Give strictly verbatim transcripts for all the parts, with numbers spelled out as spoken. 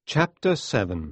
Chapter seven.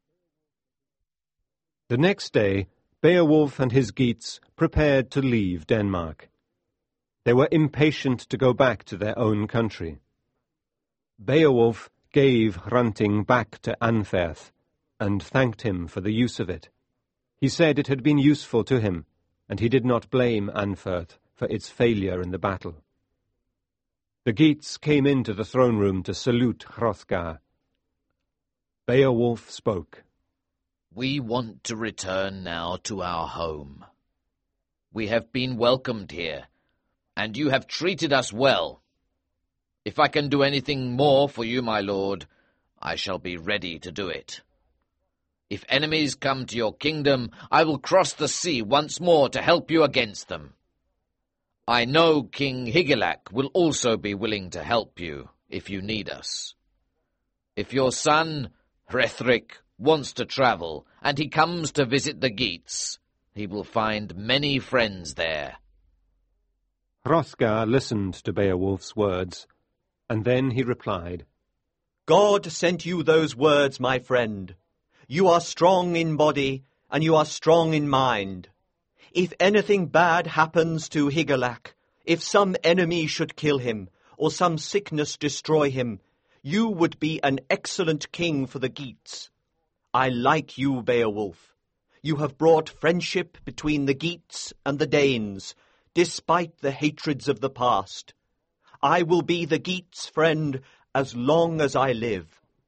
The next day, Beowulf and his Geats prepared to leave Denmark. They were impatient to go back to their own country. Beowulf gave Hrunting back to Anferth, and thanked him for the use of it. He said it had been useful to him, and he did not blame Anferth for its failure in the battle. The Geats came into the throne room to salute Hrothgar. Beowulf spoke. We want to return now to our home. We have been welcomed here, and you have treated us well. If I can do anything more for you, my lord, I shall be ready to do it. If enemies come to your kingdom, I will cross the sea once more to help you against them. I know King Hygelac will also be willing to help you if you need us. If your son, Hrethric, wants to travel, and he comes to visit the Geats, he will find many friends there. Hrothgar listened to Beowulf's words, and then he replied, God sent you those words, my friend. You are strong in body, and you are strong in mind. If anything bad happens to Hygelac, if some enemy should kill him, or some sickness destroy him, you would be an excellent king for the Geats. I like you, Beowulf. You have brought friendship between the Geats and the Danes, despite the hatreds of the past. I will be the Geats' friend as long as I live.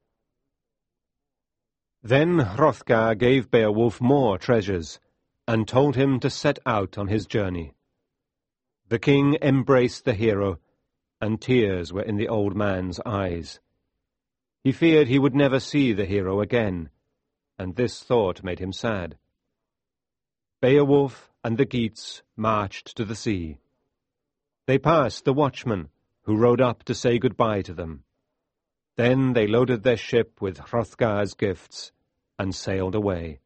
Then Hrothgar gave Beowulf more treasures, and told him to set out on his journey. The king embraced the hero, and tears were in the old man's eyes. He feared he would never see the hero again, and this thought made him sad. Beowulf and the Geats marched to the sea. They passed the watchman, who rode up to say goodbye to them. Then they loaded their ship with Hrothgar's gifts, and sailed away.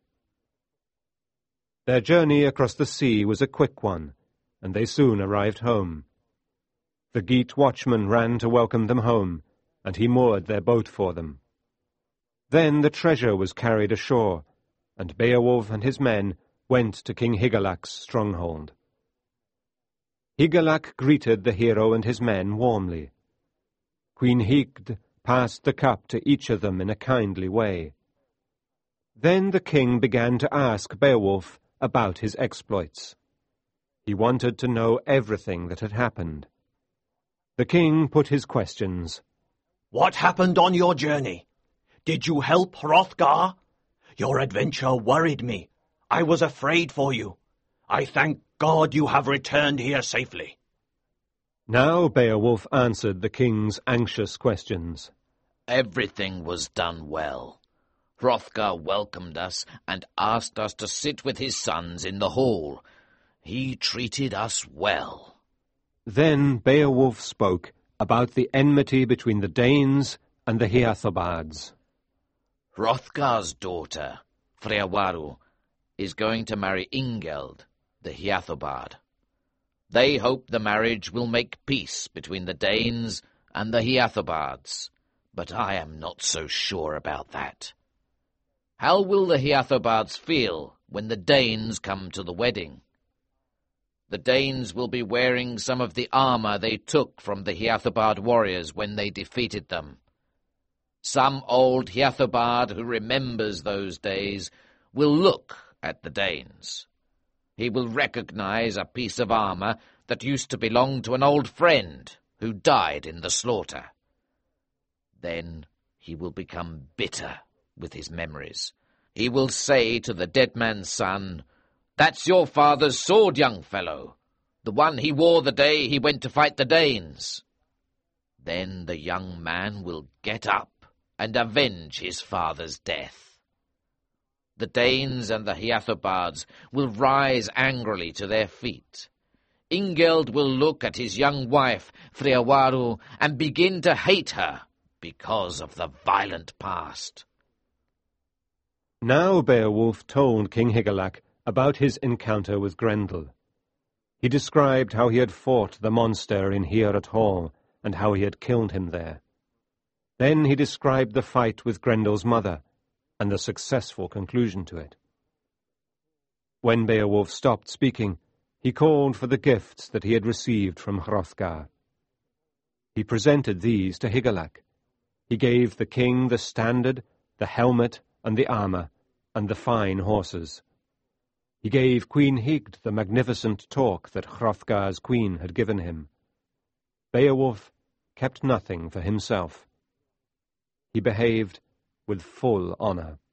Their journey across the sea was a quick one, and they soon arrived home. The Geat watchman ran to welcome them home, and he moored their boat for them. Then the treasure was carried ashore, and Beowulf and his men went to King Hygelac's stronghold. Hygelac greeted the hero and his men warmly. Queen Hygd passed the cup to each of them in a kindly way. Then the king began to ask Beowulf about his exploits. He wanted to know everything that had happened. The king put his questions. What happened on your journey? Did you help Hrothgar? Your adventure worried me. I was afraid for you. I thank God you have returned here safely. Now Beowulf answered the king's anxious questions. Everything was done well. Hrothgar welcomed us and asked us to sit with his sons in the hall. He treated us well. Then Beowulf spoke about the enmity between the Danes and the Hyathobards. Hrothgar's daughter, Freawaru, is going to marry Ingeld, the Hyathobard. They hope the marriage will make peace between the Danes and the Hyathobards, but I am not so sure about that. How will the Hyathobards feel when the Danes come to the wedding? The Danes will be wearing some of the armor they took from the Hyathobard warriors when they defeated them. Some old Hyathobard who remembers those days will look at the Danes. He will recognize a piece of armor that used to belong to an old friend who died in the slaughter. Then he will become bitter with his memories. He will say to the dead man's son, "That's your father's sword, young fellow, the one he wore the day he went to fight the Danes." Then the young man will get up and avenge his father's death. The Danes and the Hyathobards will rise angrily to their feet. Ingeld will look at his young wife, Freawaru, and begin to hate her because of the violent past. Now Beowulf told King Hygelac about his encounter with Grendel. He described how he had fought the monster in Heorot Hall, and how he had killed him there. Then he described the fight with Grendel's mother, and the successful conclusion to it. When Beowulf stopped speaking, he called for the gifts that he had received from Hrothgar. He presented these to Higelac. He gave the king the standard, the helmet, and the armour, and the fine horses. He gave Queen Hygd the magnificent torque that Hrothgar's queen had given him. Beowulf kept nothing for himself. He behaved with full honour.